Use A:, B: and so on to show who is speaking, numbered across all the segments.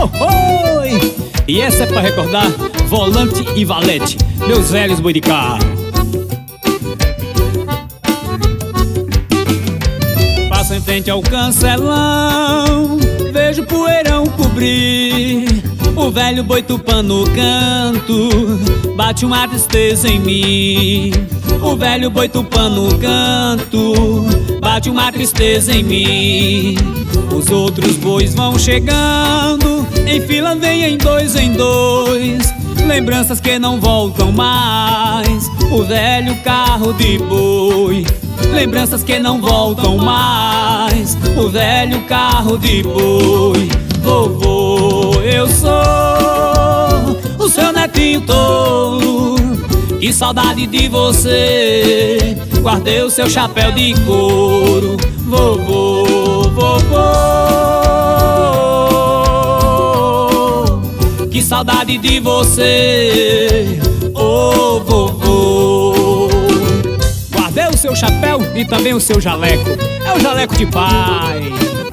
A: Oh, oi! E essa é pra recordar Volante e Valete, meus velhos boi de carro. Passo em frente ao Cancelão, vejo o poeirão cobrir o velho boi Tupã no canto, bate uma tristeza em mim. O velho boi Tupã no canto, bate uma tristeza em mim. Os outros bois vão chegando, em fila vem em dois, lembranças que não voltam mais. O velho carro de boi, lembranças que não voltam mais. O velho carro de boi. Vovô, eu sou o seu netinho tolo, que saudade de você, guardei o seu chapéu de couro. Vovô, vovô, que saudade de você, ô vovô. Guardei o seu chapéu e também o seu jaleco, é o jaleco de pai.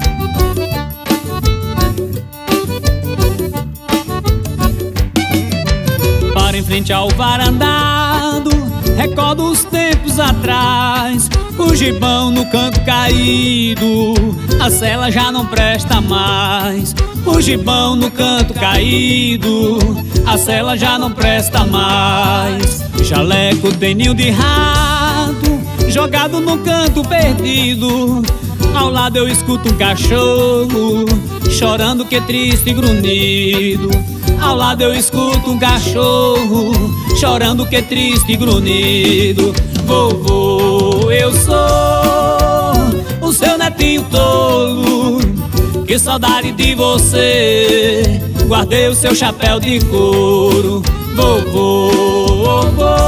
A: Em frente ao varandado, recordo os tempos atrás. O gibão no canto caído, a cela já não presta mais. O gibão no canto caído, a cela já não presta mais. Jaleco tem ninho de rato, jogado no canto perdido. Ao lado eu escuto um cachorro, chorando que triste e grunhido. Ao lado eu escuto um cachorro, chorando que triste e grunhido. Vovô, eu sou o seu netinho tolo, que saudade de você, guardei o seu chapéu de couro. Vovô,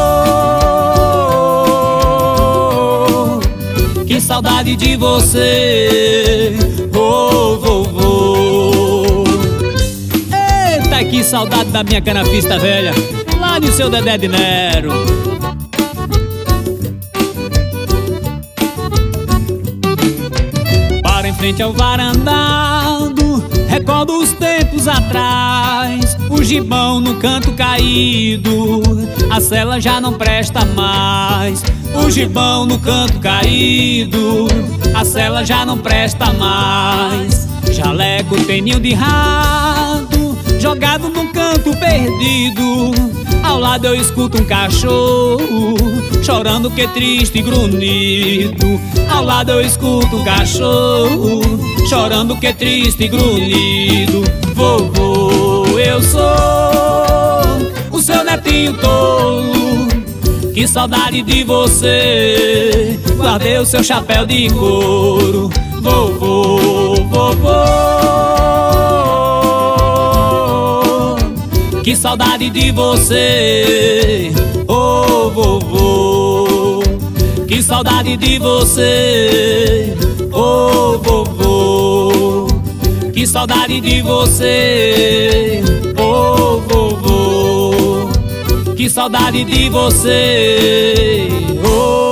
A: vovô, que saudade de você, ô vovô. Eita, que saudade da minha canafista velha, lá de seu Dedé de Nero. Para em frente ao varandado, recordo os tempos atrás. O gibão no canto caído, a cela já não presta mais. O gibão no canto caído, a cela já não presta mais. Jaleco tem ninho de rato, jogado num canto perdido. Ao lado eu escuto um cachorro, chorando que triste e grunhido. Ao lado eu escuto um cachorro, chorando que triste e grunhido. Vovô, eu sou o seu netinho tolo, que saudade de você, guardei o seu chapéu de couro. Vovô, vovô, que saudade de você, ô vovô, que saudade de você, ô vovô, que saudade de você, ô vovô, que saudade de você, ô